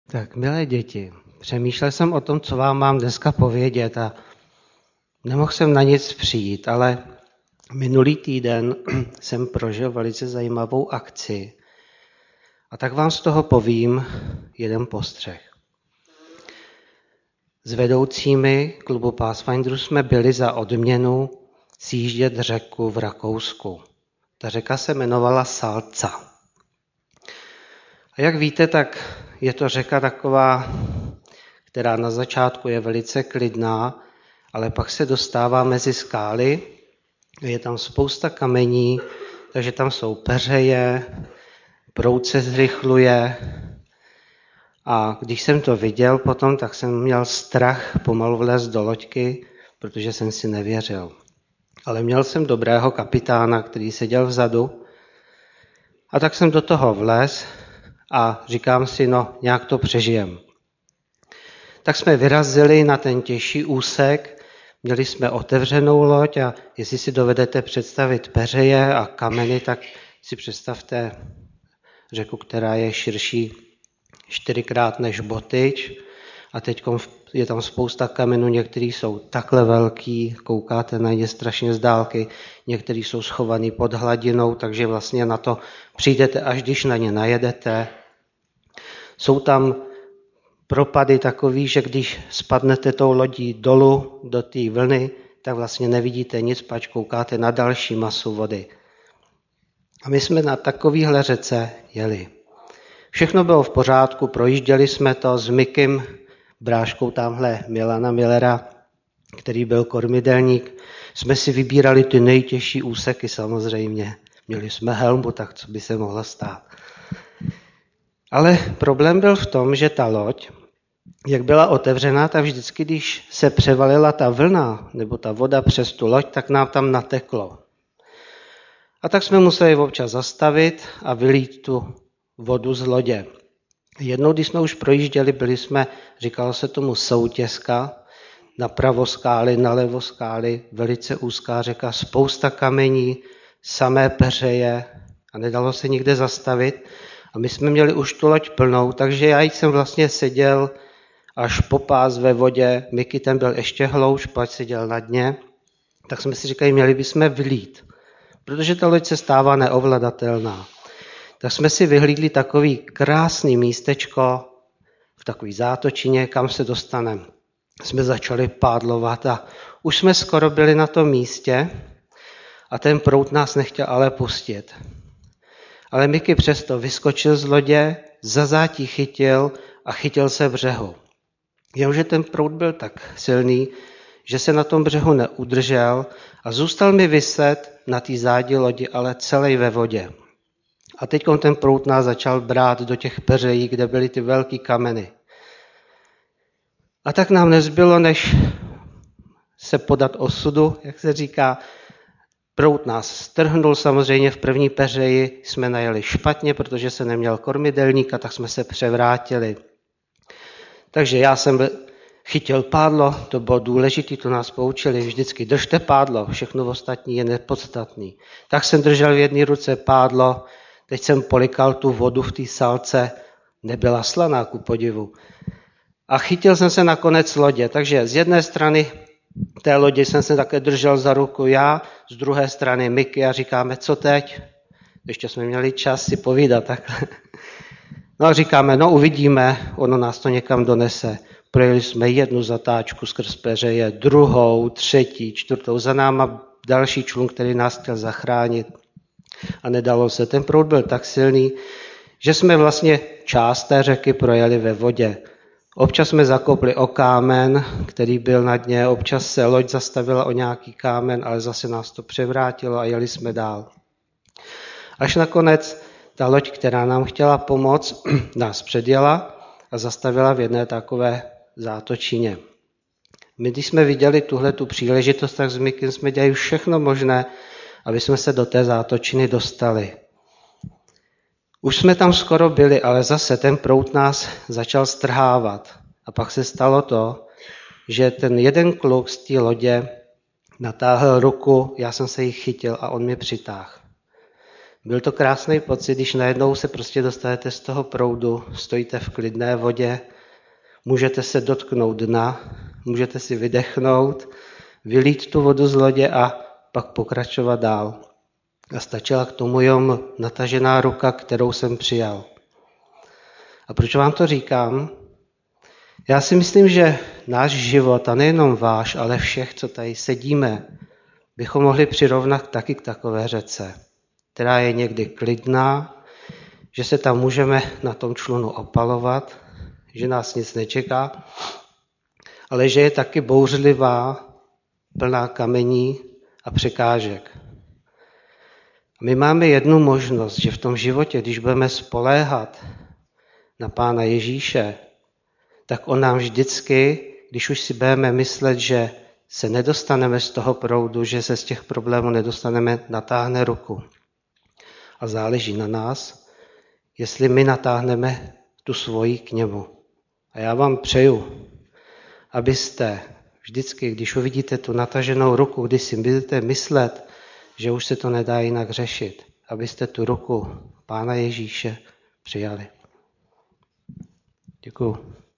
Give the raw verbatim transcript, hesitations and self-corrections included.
Tak, milé děti, přemýšlel jsem o tom, co vám mám dneska povědět a nemohl jsem na nic přijít, ale minulý týden jsem prožil velice zajímavou akci a tak vám z toho povím jeden postřeh. S vedoucími klubu Pathfinderů jsme byli za odměnu sjíždět řeku v Rakousku. Ta řeka se jmenovala Salca. A jak víte, tak je to řeka taková, která na začátku je velice klidná, ale pak se dostává mezi skály, je tam spousta kamení, takže tam jsou peřeje, proud se zrychluje. A když jsem to viděl potom, tak jsem měl strach pomalu vlézt do loďky, protože jsem si nevěřil. Ale měl jsem dobrého kapitána, který seděl vzadu, a tak jsem do toho vlez a říkám si, no, nějak to přežijem. Tak jsme vyrazili na ten těžší úsek, měli jsme otevřenou loď a jestli si dovedete představit peřeje a kameny, tak si představte řeku, která je širší čtyřikrát než Botyč a teď je tam spousta kamenů, některý jsou takhle velký, koukáte na ně strašně z dálky, některý jsou schovaný pod hladinou, takže vlastně na to přijdete, až když na ně najedete. Jsou tam propady takový, že když spadnete tou lodí dolů do té vlny, tak vlastně nevidíte nic, pač koukáte na další masu vody. A my jsme na takovýhle řece jeli. Všechno bylo v pořádku, projížděli jsme to s Mikim, bráškou tamhle Milana Millera, který byl kormidelník. Jsme si vybírali ty nejtěžší úseky samozřejmě. Měli jsme helmu, tak co by se mohlo stát. Ale problém byl v tom, že ta loď, jak byla otevřená, tak vždycky, když se převalila ta vlna nebo ta voda přes tu loď, tak nám tam nateklo. A tak jsme museli občas zastavit a vylít tu vodu z lodě. Jednou, když jsme už projížděli, byli jsme, říkalo se tomu soutězka, napravo skály, nalevo skály, velice úzká řeka, spousta kamení, samé peřeje a nedalo se nikde zastavit. A my jsme měli už tu loď plnou, takže já jsem vlastně seděl až po pás ve vodě, Miky ten byl ještě hlouš, pač seděl na dně, tak jsme si říkali, měli bychom vylít, protože ta loď se stává neovladatelná. Tak jsme si vyhlídli takový krásný místečko v takové zátočině, kam se dostaneme. Jsme začali pádlovat a už jsme skoro byli na tom místě a ten proud nás nechtěl ale pustit. Ale Miky přesto vyskočil z lodě, za zátí chytil a chytil se břehu. Jenomže ten proud byl tak silný, že se na tom břehu neudržel a zůstal mi viset na té zádi lodi, ale celý ve vodě. A teď ten proud nás začal brát do těch peřejí, kde byly ty velký kameny. A tak nám nezbylo, než se podat osudu, jak se říká. Proud nás strhnul, samozřejmě v první peřeji jsme najeli špatně, protože se neměl kormidelníka, tak jsme se převrátili. Takže já jsem chytil pádlo, to bylo důležité, to nás poučili, vždycky držte pádlo, všechno ostatní je nepodstatný. Tak jsem držel v jedné ruce pádlo, teď jsem polikal tu vodu v té salce, nebyla slaná ku podivu. A chytil jsem se na konec lodě, takže z jedné strany té lodi jsem se také držel za ruku já, z druhé strany Miky a říkáme, co teď? Ještě jsme měli čas si povídat takhle. No a říkáme, no uvidíme, ono nás to někam donese. Projeli jsme jednu zatáčku skrz peřeje, druhou, třetí, čtvrtou, za náma další člun, který nás chtěl zachránit. A nedalo se. Ten proud byl tak silný, že jsme vlastně část té řeky projeli ve vodě. Občas jsme zakopli o kámen, který byl na dně, občas se loď zastavila o nějaký kámen, ale zase nás to převrátilo a jeli jsme dál. Až nakonec ta loď, která nám chtěla pomoct, nás předjela a zastavila v jedné takové zátočině. My, když jsme viděli tuhle tu příležitost, tak s Mikem jsme dělali všechno možné, aby jsme se do té zátočiny dostali. Už jsme tam skoro byli, ale zase ten proud nás začal strhávat. A pak se stalo to, že ten jeden kluk z té lodě natáhl ruku, já jsem se jí chytil a on mě přitáhl. Byl to krásný pocit, když najednou se prostě dostanete z toho proudu, stojíte v klidné vodě, můžete se dotknout dna, můžete si vydechnout, vylít tu vodu z lodě a pak pokračovat dál. A stačila k tomu jen natažená ruka, kterou jsem přijal. A proč vám to říkám? Já si myslím, že náš život, a nejenom váš, ale všech, co tady sedíme, bychom mohli přirovnat taky k takové řece, která je někdy klidná, že se tam můžeme na tom člunu opalovat, že nás nic nečeká, ale že je taky bouřlivá, plná kamení a překážek. My máme jednu možnost, že v tom životě, když budeme spoléhat na Pána Ježíše, tak on nám vždycky, když už si budeme myslet, že se nedostaneme z toho proudu, že se z těch problémů nedostaneme, natáhne ruku. A záleží na nás, jestli my natáhneme tu svoji k němu. A já vám přeju, abyste vždycky, když uvidíte tu nataženou ruku, když si budete myslet, že už se to nedá jinak řešit, abyste tu ruku Pána Ježíše přijali. Děkuju.